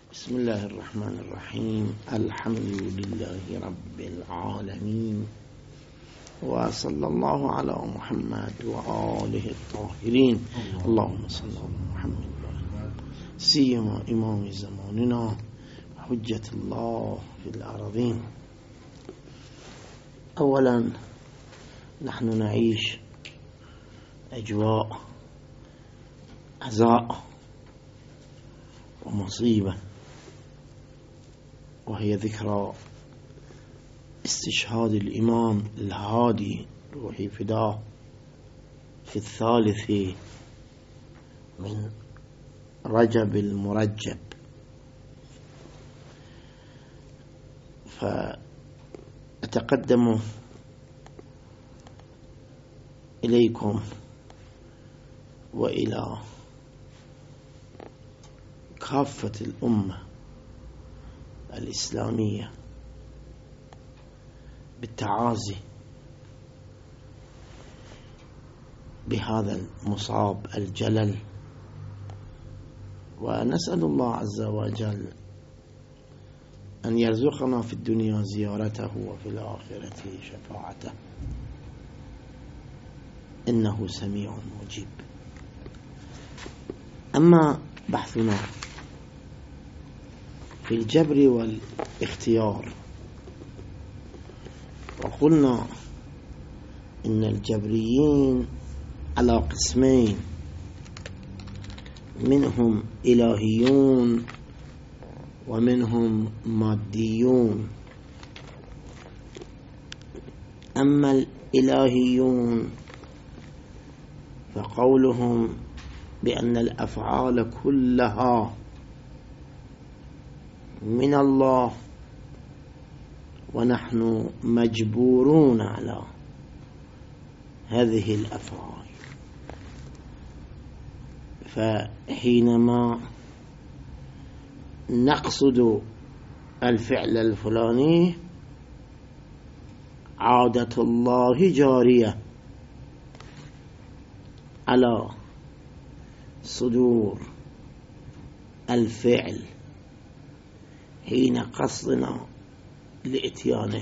بسم الله الرحمن الرحيم. الحمد لله رب العالمين، وصلى الله على محمد وآله الطاهرين. اللهم صل على محمد سيما إمام زماننا حجة الله في الأرضين. أولا نحن نعيش أجواء عزاء ومصيبة، وهي ذكرى استشهاد الإمام الهادي روحي فداه في 3 من رجب المرجب. فأتقدم إليكم وإلى كافة الأمة الإسلامية بالتعازي بهذا المصاب الجلل، ونسأل الله عز وجل أن يرزقنا في الدنيا زيارته وفي الآخرة شفاعته، إنه سميع مجيب. أما بحثنا في الجبر والاختيار، وقلنا إن الجبريين على قسمين، منهم إلهيون ومنهم ماديون. أما الإلهيون فقولهم بأن الأفعال كلها من الله، ونحن مجبورون على هذه الأفعال. فحينما نقصد الفعل الفلاني، عادة الله جارية على صدور الفعل حين قصدنا لإتيانه.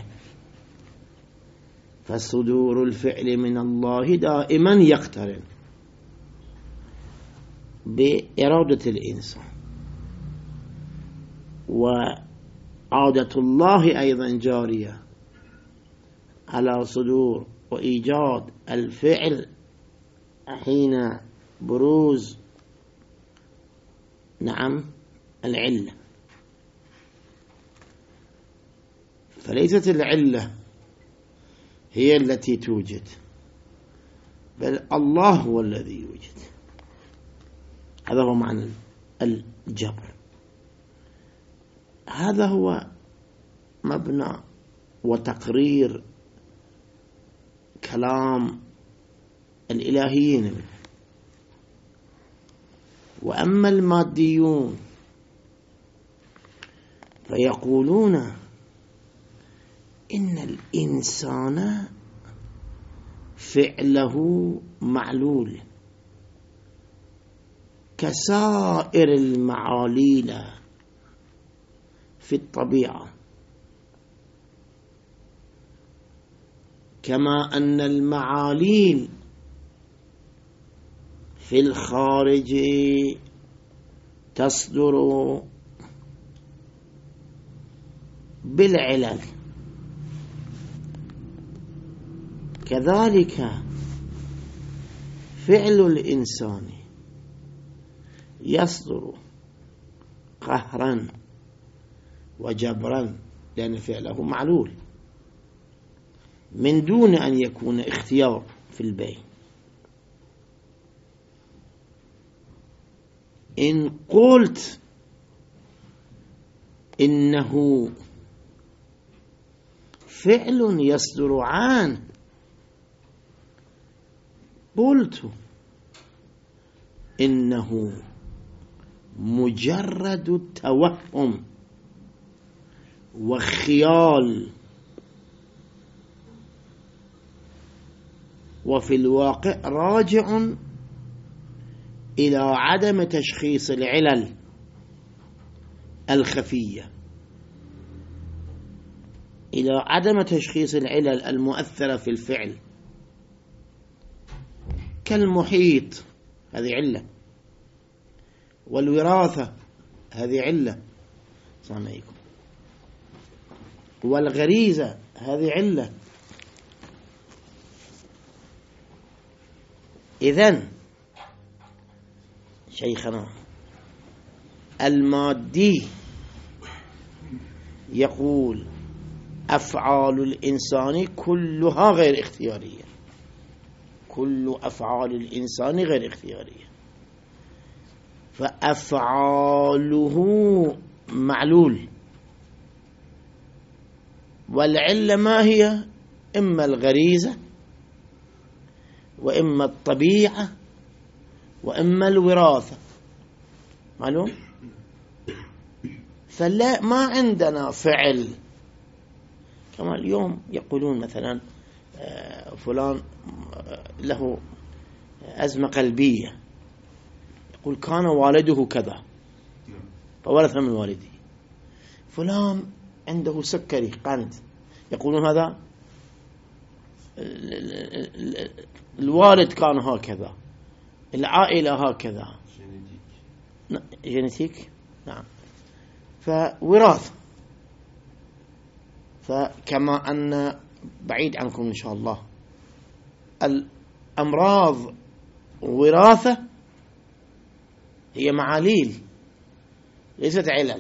فصدور الفعل من الله دائما يقترن بإرادة الإنسان، وعادة الله أيضا جارية على صدور وإيجاد الفعل حين بروز العلة. فليست العلة هي التي توجد، بل الله هو الذي يوجد. هذا هو معنى الجبر. هذا هو مبنى وتقرير كلام الإلهيين منه. وأما الماديون فيقولون إن الإنسان فعله معلول كسائر المعاليل في الطبيعة، كما أن المعاليل في الخارج تصدر بالعلل، كذلك فعل الإنسان يصدر قهرا وجبرا، لأن فعله معلول من دون أن يكون اختيار في البين. إن قلت إنه فعل يصدر عنه، قلت إنه مجرد توهم وخيال، وفي الواقع راجع إلى عدم تشخيص العلل الخفية إلى عدم تشخيص العلل المؤثرة في الفعل كالمحيط، هذه علة، والوراثة هذه علة، السلام عليكم، والغريزة هذه علة. إذن شيخنا المادي يقول أفعال الإنسان كلها غير اختيارية، كل أفعال الإنسان غير اختيارية، فأفعاله معلول، والعلة ما هي؟ إما الغريزة وإما الطبيعة وإما الوراثة، معلوم؟ فلا ما عندنا فعل كما اليوم يقولون مثلا فلان له أزمة قلبية، يقول كان والده كذا فورث من والده. فلان عنده سكري قند، يقولون هذا الوالد كان هكذا، العائلة هكذا، جينيتيك، نعم، فوراثة. فكما أن بعيد عنكم إن شاء الله الأمراض وراثة، هي معاليل ليست علل،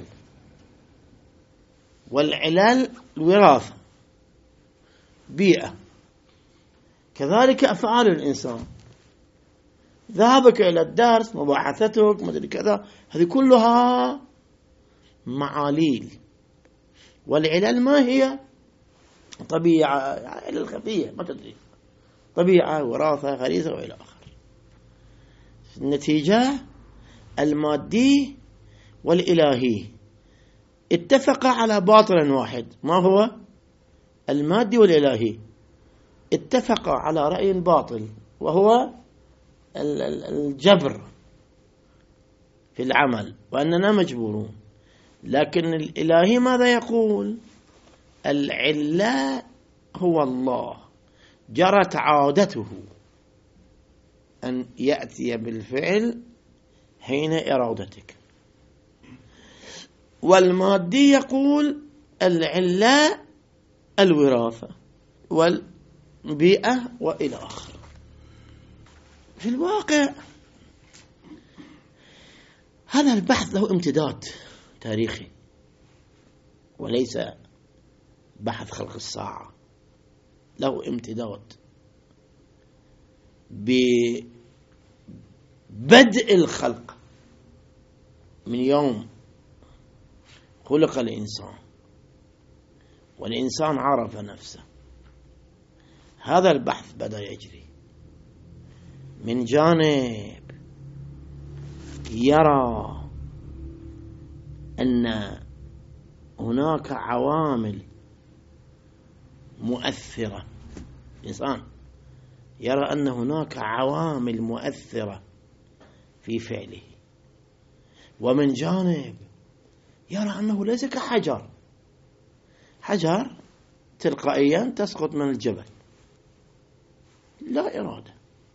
والعلل وراثة بيئة. كذلك أفعال الإنسان، ذهابك إلى الدرس، مباحثتك، مدري كذا، هذه كلها معاليل، والعلل ما هي؟ طبيعة، علل خفية ما تدري، طبيعة، وراثة، غريزة وإلى آخر. النتيجة المادي والإلهي اتفقا على باطل واحد، ما هو؟ المادي والإلهي اتفقا على رأي باطل، وهو الجبر في العمل، وأننا مجبورون. لكن الإلهي ماذا يقول؟ العلة هو الله، جرت عادته أن يأتي بالفعل حين إرادتك. والمادي يقول العلة الوراثة والبيئة وإلى آخر. في الواقع هذا البحث له امتداد تاريخي، وليس بحث خلق الساعة، له امتداد ببدء الخلق، من يوم خلق الإنسان والإنسان عرف نفسه، هذا البحث بدأ يجري. من جانب يرى أن هناك عوامل مؤثرة، الإنسان يرى أن هناك عوامل مؤثرة في فعله، ومن جانب يرى أنه ليس كحجر، حجر تلقائيا تسقط من الجبل لا إرادة.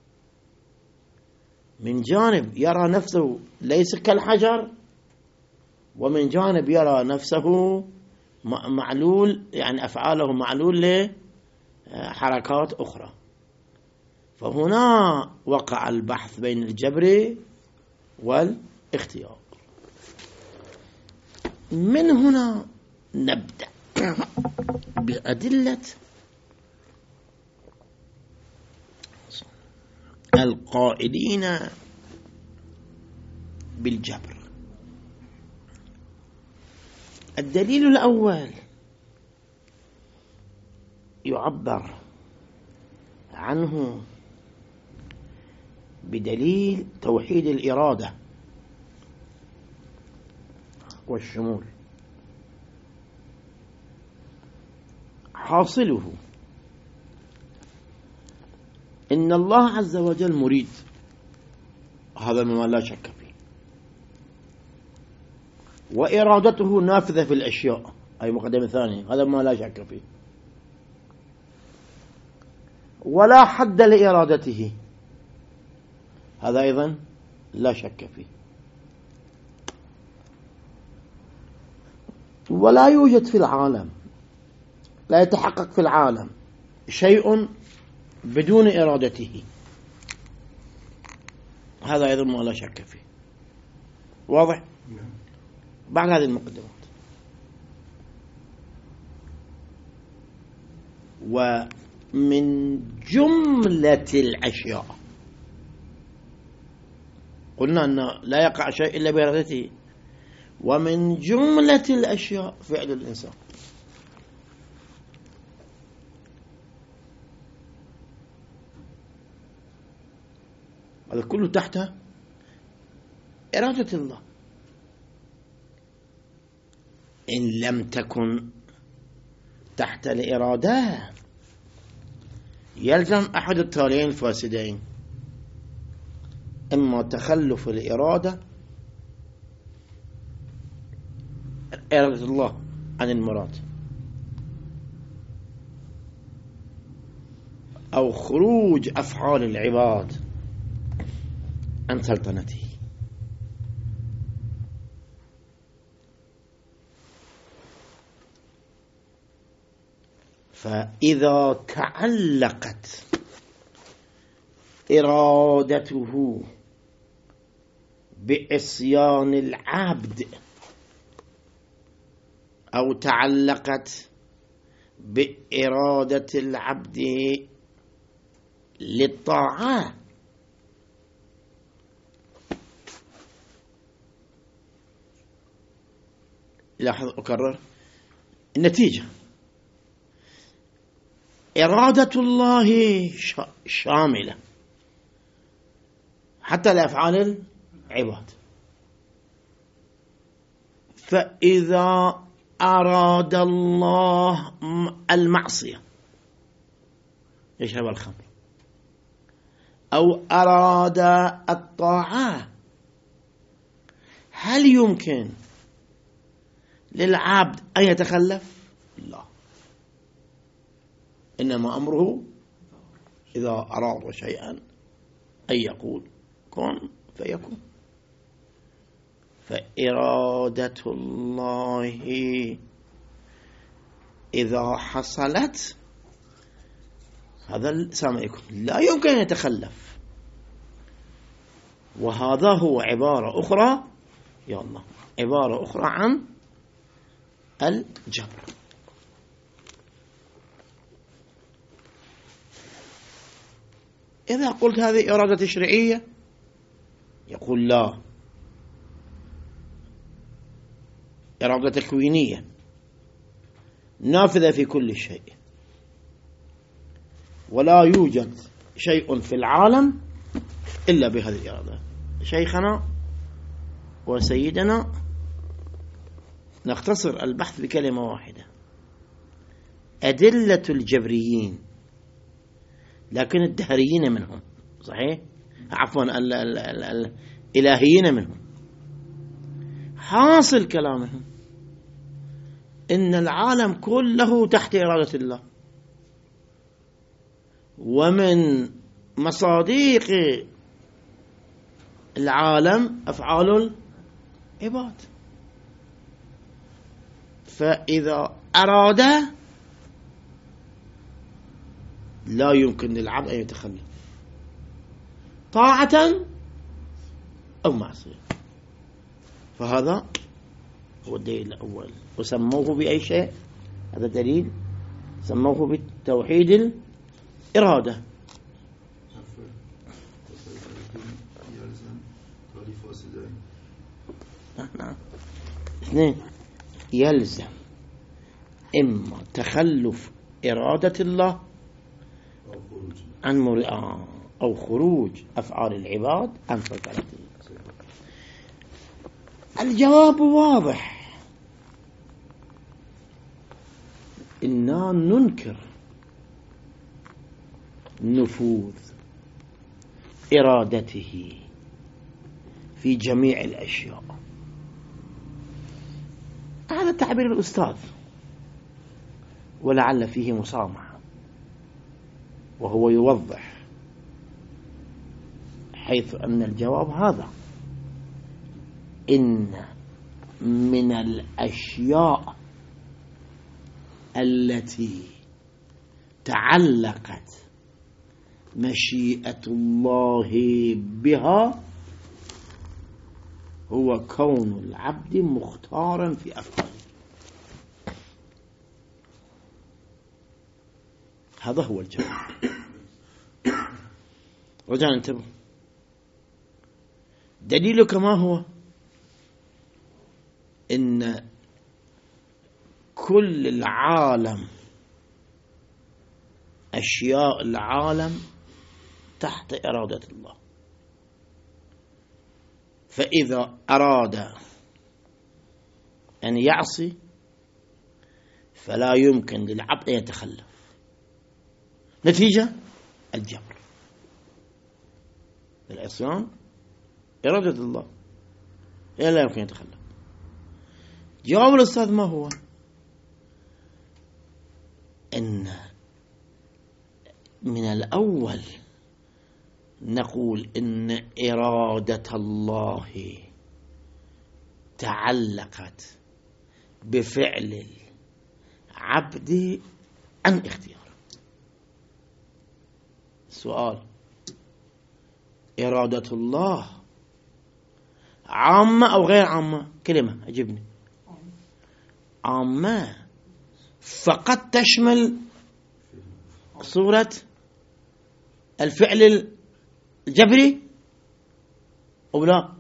من جانب يرى نفسه ليس كالحجر، ومن جانب يرى نفسه معلول، يعني أفعاله معلول لحركات أخرى. فهنا وقع البحث بين الجبر والاختيار. من هنا نبدأ بأدلة القائلين بالجبر. الدليل الأول يعبر عنه بدليل توحيد الإرادة والشمول. حاصله إن الله عز وجل مريد، هذا مما لا شك فيه، وإرادته نافذة في الأشياء، أي مقدمة ثانية، هذا ما لا شك فيه. ولا حد لإرادته، هذا أيضا لا شك فيه. ولا يوجد في العالم، لا يتحقق في العالم شيء بدون إرادته، هذا أيضا ما لا شك فيه. واضح؟ بعد هذه المقدمات. ومن جملة الأشياء، قلنا أن لا يقع شيء إلا بإرادته، ومن جملة الأشياء فعل الإنسان. هذا كله تحت إرادة الله. إن لم تكن تحت الإرادة يلزم أحد التاليين الفاسدين: إما تخلف الإرادة، إرادة الله عن المراد، أو خروج أفعال العباد عن سلطنته. فإذا تعلقت إرادته بعصيان العبد، أو تعلقت بإرادة العبد للطاعة، لاحظ أكرر النتيجة: إرادة الله شاملة حتى لأفعال العباد. فإذا أراد الله المعصية، يشرب الخمر، أو أراد الطاعة، هل يمكن للعبد أن يتخلف؟ لا، إنما أمره إذا أراد شيئا أن يقول كن فيكون. فإرادة الله إذا حصلت هذا سامعكم لا يمكن أن يتخلف. وهذا هو عبارة أخرى، يا الله، عبارة أخرى عن الجبر. إذا قلت هذه إرادة تشريعية، يقول لا، إرادة تكوينية نافذة في كل شيء، ولا يوجد شيء في العالم إلا بهذه الإرادة. شيخنا وسيدنا نختصر البحث بكلمة واحدة: أدلة الجبريين، لكن الدهريين منهم، صحيح؟ عفوا الإلهيين منهم، حاصل كلامهم إن العالم كله تحت إرادة الله، ومن مصادق العالم أفعال العباد. فإذا أراد لا يمكن للعبد أن يتخلف طاعة أو معصية. فهذا هو الدليل الأول. وسموه بأي شيء؟ هذا دليل سموه بالتوحيد الإرادة. نعم، اثنين: يلزم إما تخلف إرادة الله عن أو خروج أفعال العباد عن سيطرته. الجواب واضح: إننا ننكر نفوذ إرادته في جميع الأشياء، هذا تعبير الأستاذ، ولعل فيه مصامحة، وهو يوضح حيث أن الجواب هذا: إن من الأشياء التي تعلقت مشيئة الله بها هو كون العبد مختارا في أفعاله. هذا هو الجواب. رجعنا انتبه، دليلك ما هو؟ إن كل العالم، أشياء العالم تحت إرادة الله، فإذا أراد أن يعصي فلا يمكن للعبد أن يتخلف. نتيجة الجبر، العصيان إرادة الله، لا يمكن أن يتخلف. جواب الأستاذ ما هو؟ إن من الأول نقول إن إرادة الله تعلقت بفعل العبد عن اختيار. السؤال: إرادة الله عامة أو غير عامة؟ كلمة أجبني. عامة، فقط تشمل صورة الفعل الجبري أو لا؟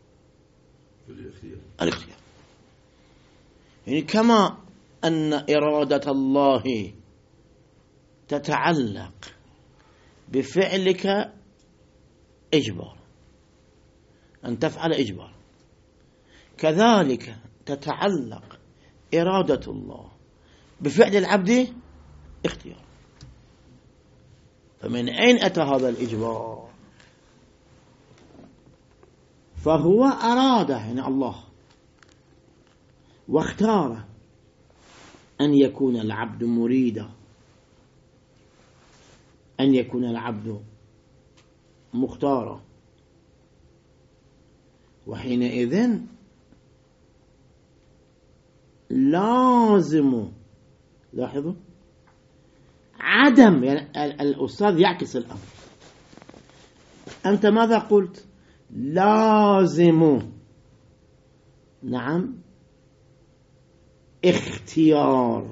الاختيار. يعني كما أن إرادة الله تتعلق بفعلك إجبار، أن تفعل إجبار، كذلك تتعلق إرادة الله بفعل العبد اختيار. فمن أين أتى هذا الإجبار؟ فهو أراد، يعني الله، واختار أن يكون العبد مريدا، أن يكون العبد مختارا، وحينئذ لازم، لاحظوا، عدم، يعني الأستاذ يعكس الأمر. أنت ماذا قلت؟ لازم، نعم، اختيار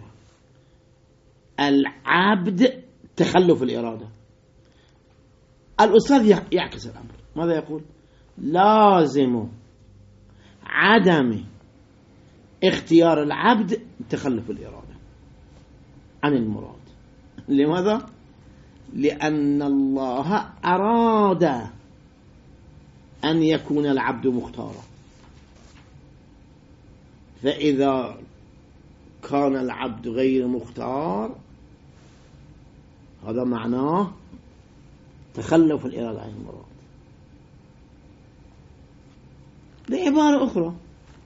العبد تخلف الإرادة. الأستاذ يعكس الأمر، ماذا يقول؟ لازم عدم اختيار العبد تخلف الإرادة عن المراد. لماذا؟ لأن الله أراد أن يكون العبد مختارا، فإذا كان العبد غير مختار هذا معناه تخلف الإرادة عن المراد. بعبارة أخرى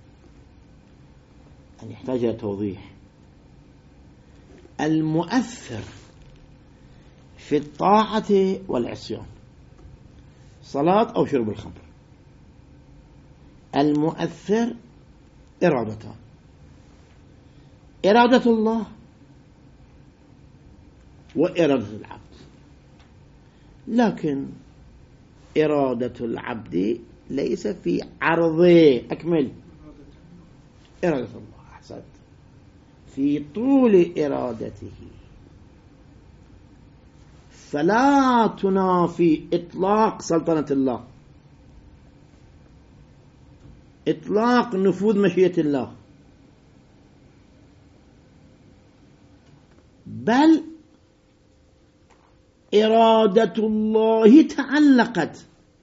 أن يحتاج إلى توضيح، المؤثر في الطاعة والعصيان، صلاة أو شرب الخمر، المؤثر إرادتان: إرادة الله وإرادة العبد. لكن إرادة العبد ليس في عرضه، أكمل، إرادة الله، أحسنت، في طول إرادته، فلا تنافي إطلاق سلطنة الله، إطلاق نفوذ مشيئة الله، بل إرادة الله تعلقت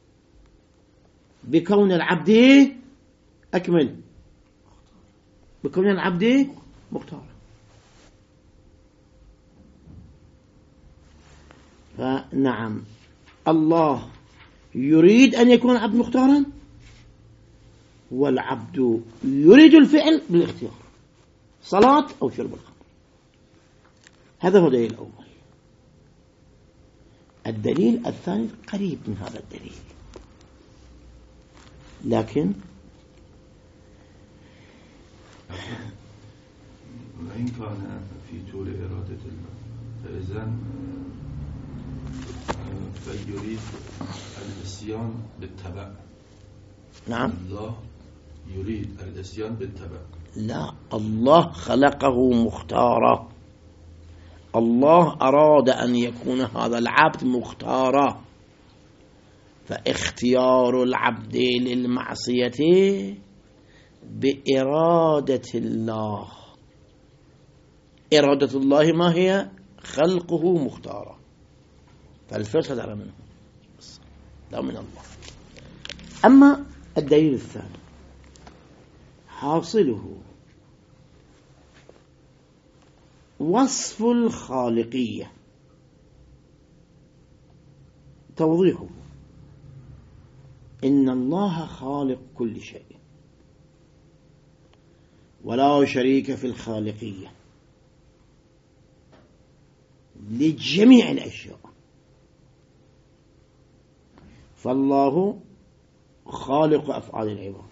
بكون العبد، أكمل، بكون العبد مختار. فنعم، الله يريد أن يكون العبد مختارا، والعبد يريد الفعل بالاختيار. صلاة أو شرب الخمر. هذا هو الدليل الأول. الدليل الثاني قريب من هذا الدليل، لكن وإن كان في طول إرادة الله فإذن فيريد الإسيان بالتبع. نعم، الله يريد الإسيان بالتبع. لا، الله خلقه مختارا. الله أراد أن يكون هذا العبد مختارا، فاختيار العبد للمعصية بإرادة الله. إرادة الله ما هي؟ خلقه مختارا، فالفعل صدر منه لا من الله. أما الدليل الثاني حاصله وصف الخالقية، توضيحه إن الله خالق كل شيء ولا شريك في الخالقية لجميع الأشياء، فالله خالق أفعال العباد.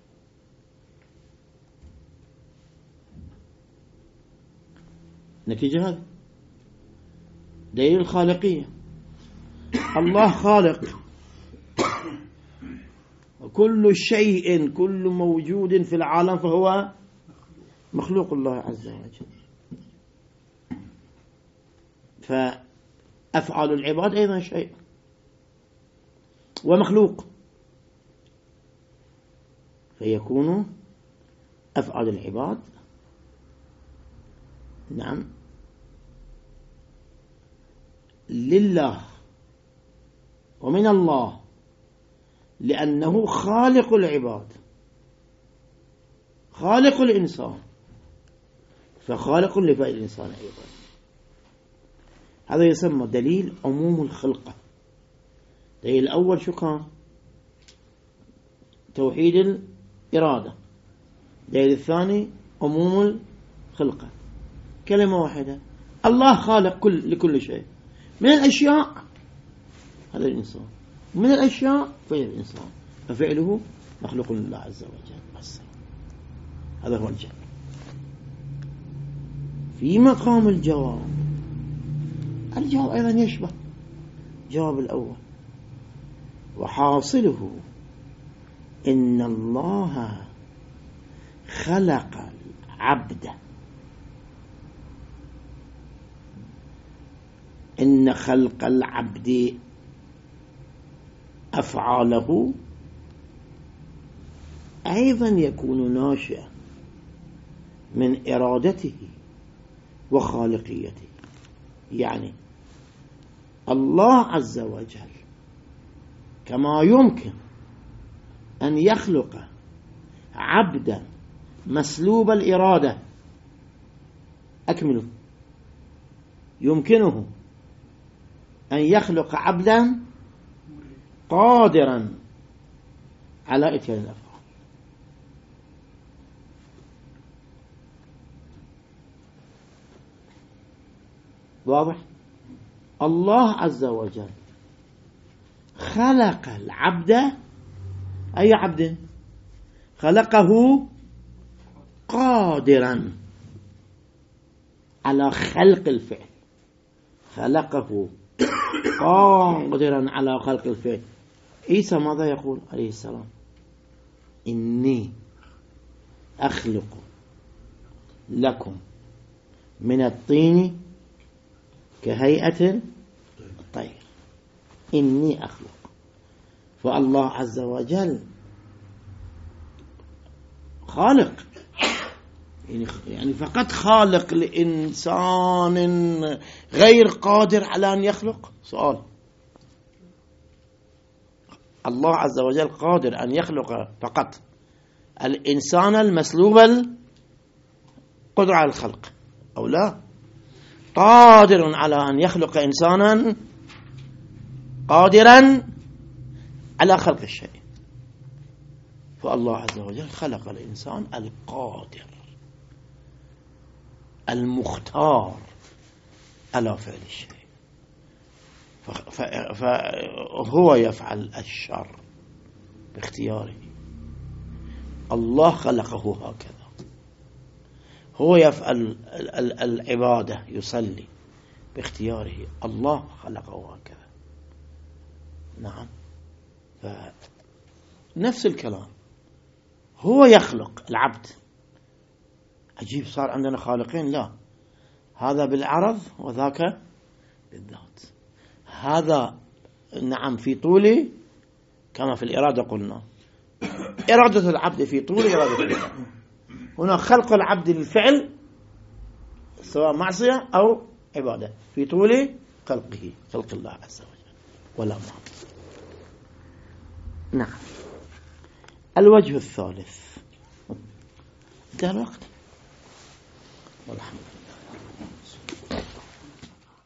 نتيجة هذا دليل الخالقية. الله خالق كل شيء، كل موجود في العالم فهو مخلوق الله عز وجل، فأفعال العباد أيضا شيء ومخلوق، فيكون أفعال العباد نعم لله ومن الله، لأنه خالق العباد، خالق الإنسان، فخالق لفعل الإنسان أيضا. هذا يسمى دليل عموم الخلقة. دليل الأول شو كان؟ توحيد الإرادة. دليل الثاني عموم الخلقة، كلمة واحدة، الله خالق لكل شيء. من الأشياء هذا الإنسان، من الأشياء فعل الإنسان، ففعله مخلوق لله عز وجل. بس هذا هو الجواب. في مقام الجواب أيضا يشبه جواب الأول، وحاصله إن الله خلق العبد، إن خلق العبد أفعاله أيضا يكون ناشئا من إرادته وخالقيته. يعني الله عز وجل كما يمكن أن يخلق عبدا مسلوب الإرادة، أكمله، يمكنه أن يخلق عبدا قادرا على إتيان الأفعال. واضح؟ الله عز وجل خلق العبد، أي عبد؟ خلقه قادرا على خلق الفعل، خلقه قادرا على خلق الفعل. عيسى ماذا يقول عليه السلام؟ إني أخلق لكم من الطين كهيئة الطير. إني أخلق. فالله عز وجل خالق، يعني فقط خالق لإنسان غير قادر على أن يخلق. سؤال، الله عز وجل قادر أن يخلق فقط الإنسان المسلوب القدرة على الخلق أو لا؟ قادر على أن يخلق إنسانا قادرا على خلق الشيء. فالله عز وجل خلق الإنسان القادر المختار على فعل الشيء، فهو يفعل الشر باختياره. الله خلقه هكذا. هو يفعل العبادة، يصلي باختياره. الله خلقه هكذا. نعم. نفس الكلام، هو يخلق العبد. عجيب، صار عندنا خالقين؟ لا، هذا بالعرض وذاك بالذات. هذا نعم في طول كما في الإرادة قلنا، إرادة العبد في طول إرادة الله. هنا خلق العبد للفعل سواء معصية أو عبادة في طول خلقه، خلق الله عز وجل، ولا معصية. نعم. الوجه الثالث، انتهى الوقت والحمد لله.